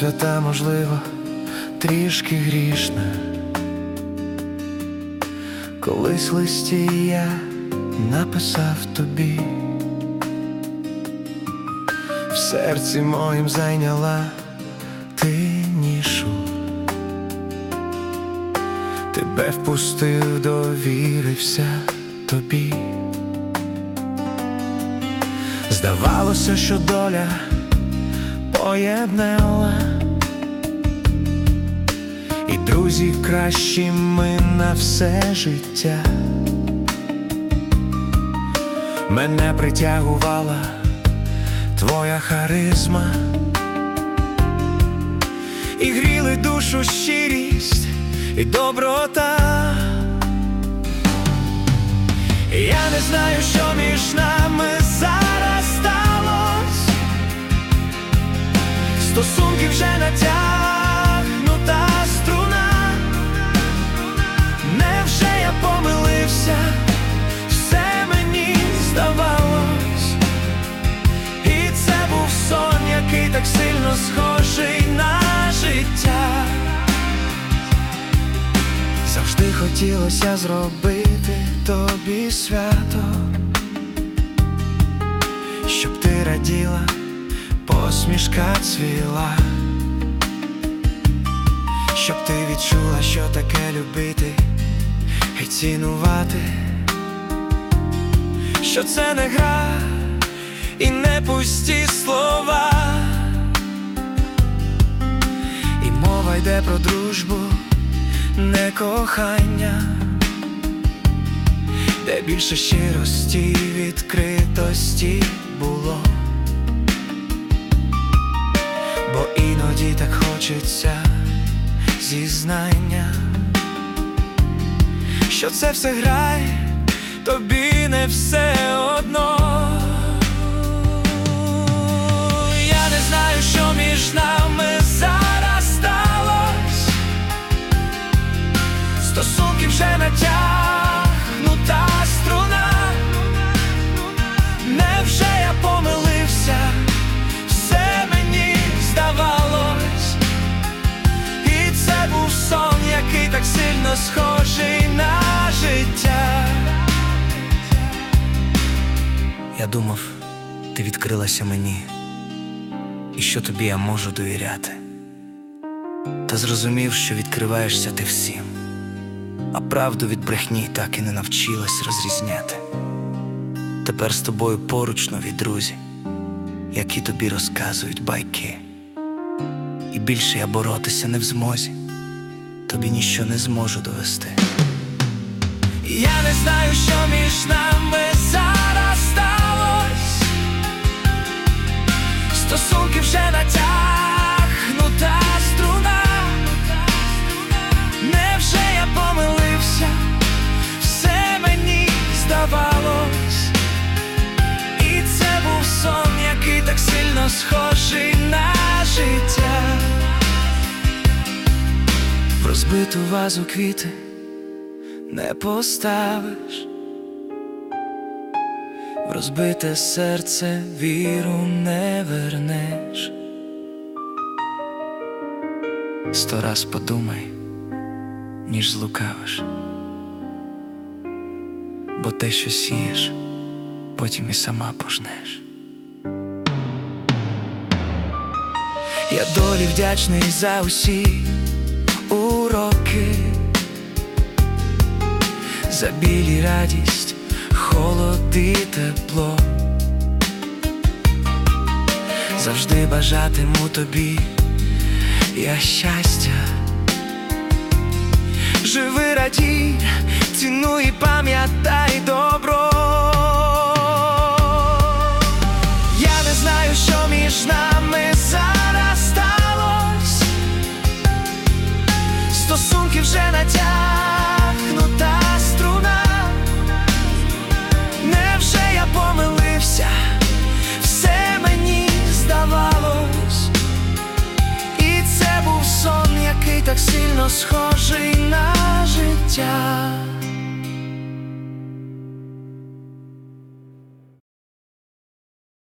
свята, можливо, трішки грішна. Колись в листі я написав тобі, в серці моїм зайняла ти нішу. Тебе впустив, довірився тобі. Здавалося, що доля поєднала, і друзі кращі ми на все життя. Мене притягувала твоя харизма, і гріли душу щирість і доброта. Я не знаю, що між нами зараз сталось, стосунки вже натягнута струна. Невже я помилився, все мені здавалось, і це був сон, який так сильно схожий на життя. Завжди хотілося зробити тобі свято, щоб ти раділа, посмішка цвіла, щоб ти відчула, що таке любити і цінувати, що це не гра і не пусті слова, і мова йде про дружбу, не кохання, де більше щирості й відкритості було. Бо іноді так хочеться зізнання, що це все грай, тобі не все одно. Я не знаю, що між нами зараз сталось, стосунки вже натягнута струна. Невже я помилився, все мені здавалось, і це був сон, який так сильно схожий на життя. Я думав, ти відкрилася мені, і що тобі я можу довіряти. Та зрозумів, що відкриваєшся ти всім, а правду від брехні так і не навчилась розрізняти. Тепер з тобою поруч нові друзі, які тобі розказують байки. І більше я боротися не в змозі, тобі ніщо не зможу довести. Я не знаю, що між нами зараз сталось, стосунки вже натягнута струна. Невже я помилився, все мені здавалось, і це був сон, який так сильно схожий на життя. В розбиту вазу квіти не поставиш, в розбите серце віру не вернеш. 100 раз подумай, ніж злукавиш, бо те, що сієш, потім і сама пожнеш. Я долі вдячний за усі уроки, за біль і радість, холод і тепло. Завжди бажатиму тобі я щастя. Живи, радій, цінуй і пам'ятай добро. Я не знаю, що між нами зараз сталось, стосунки вже натягнута струна. Невже я помилився, все мені здавалось, і це був сон, який так сильно схожий на життя.